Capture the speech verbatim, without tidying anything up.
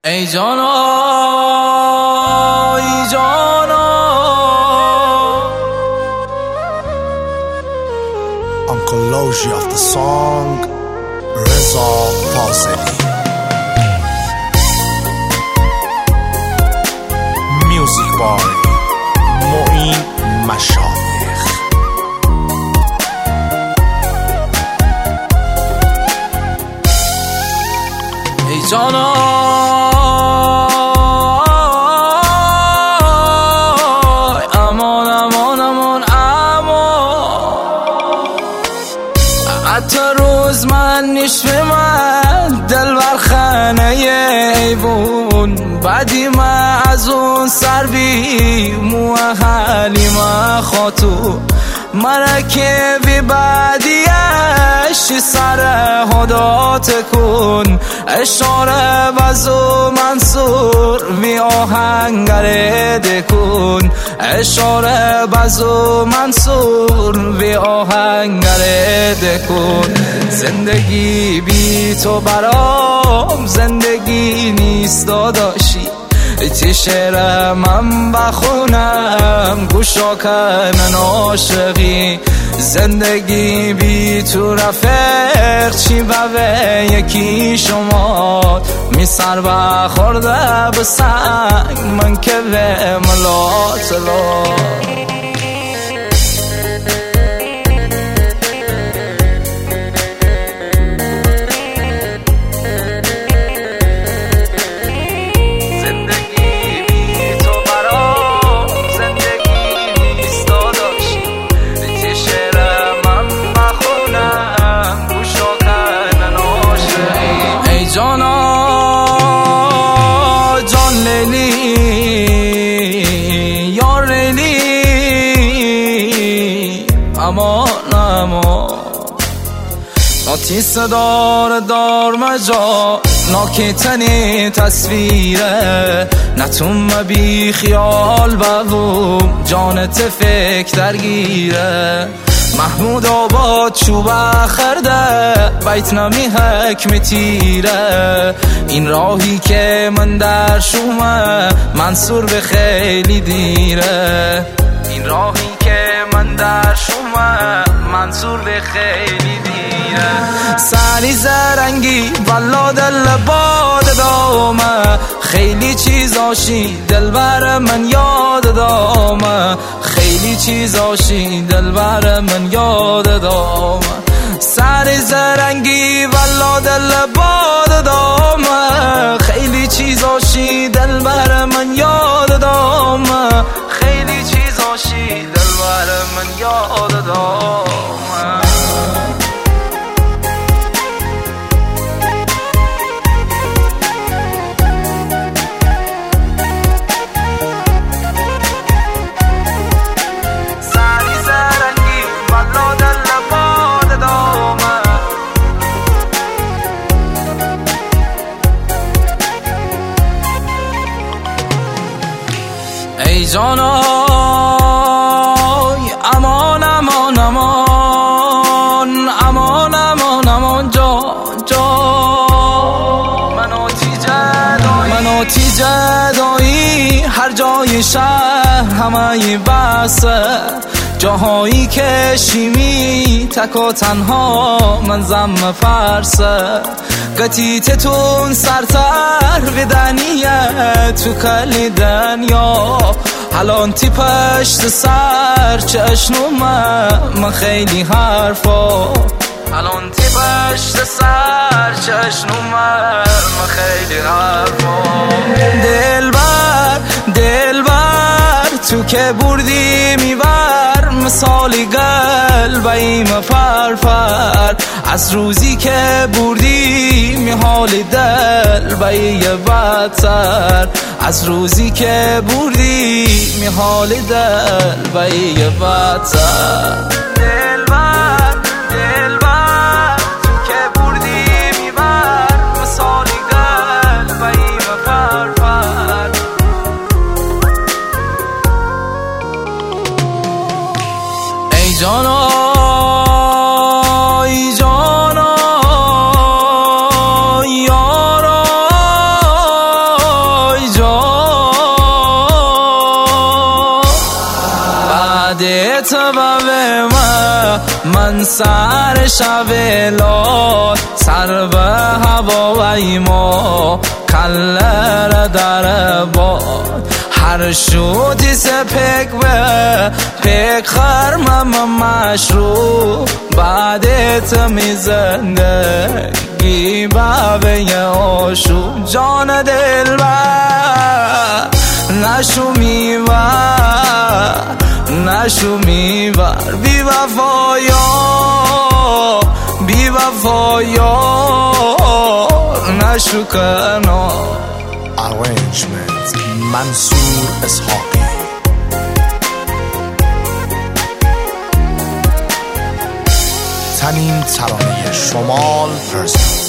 ای جانا ای جانا Uncle Logi of the song Reza Fazeli. Music by Moin Mashayikh. ای جانا امان امان امان امان حتی روز من نشوه من دل بر خانه ایوون بعدی من از اون سر بی مو حلیمه خاطو مرکه بی بعدیش سر هدات کن اشاره بزو منصور بی آهنگره دکن اشاره بزو منصور بی آهنگره دکن زندگی بی تو برام زندگی نیست داداشی چه شعر من بخونم گوشا کنن عاشقی زندگی بی تو رفیق چی بوه یکی شما می سر بخورده به سنگ من که به ملات لا جانا جان لیلی یار لیلی امان امان ناتی صدار دار مجا ناکتنی تصویره نتون بی خیال ببوم جانت فکر درگیره محمود آباد چوب خرده بیت نمی حکم تیره این راهی که من در شومه منصور به خیلی دیره این راهی که من در شومه منصور به خیلی دیره سری زرنگی والا دل باد دامه خیلی چیزاشی دل بر من یاد دامه خیلی چیزاشی دل بر من یاد دامه سر زرنگی والا دل باد دامه خیلی چیزاشی دل بر من یاد دامه خیلی چیزاشی دل بر من یاد دامه ای جانا امان امان امان امان امان امان جان جان منو تی جدایی منو تی جدایی هر جای شهر همه بسه جاهایی که شیمی تک و تنها من زم فرسه قطیتتون سرتر بدنیه تو کل دنیا الان تی پشت سر چشنومه من خیلی حرفا الان تی پشت سر چشنومه من خیلی حرفا دلبر دلبر تو که بردی میبر مثالی قلبیم فرفر از روزی که بردی میحال دل بایه بدتر از روزی که بردی میحال دل بایه بدتر دلبر دلبر تو که بردی میبر مثالی قلبیم فرفر ای جانا ای جانا یارا سبب من من سر شب لال سر به هوا و ایما کلر در باد هر شوتی سپک به پک خرمم مشروع بعدت می زندگی بابه آشوب جان دل بر نشو میور نشو میور بی وفایا بی وفایا نشو کنار. Arrangement منصور اسحاقی. تنین ترانه شمال پرسن.